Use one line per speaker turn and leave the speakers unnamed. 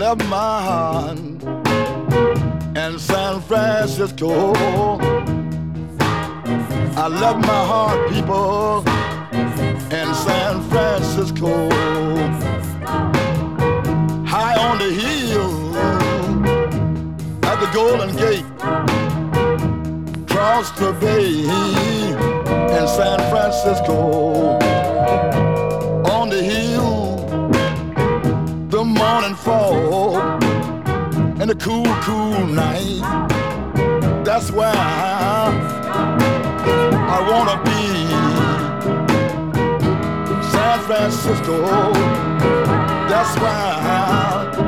left my heart in San Francisco. I left my heart, people, in San Francisco. High on the hill at the Golden Gate, across the bay in San Francisco. On the hill, the morning fall and the cool, cool night. That's where I wanna be. San Francisco, that's where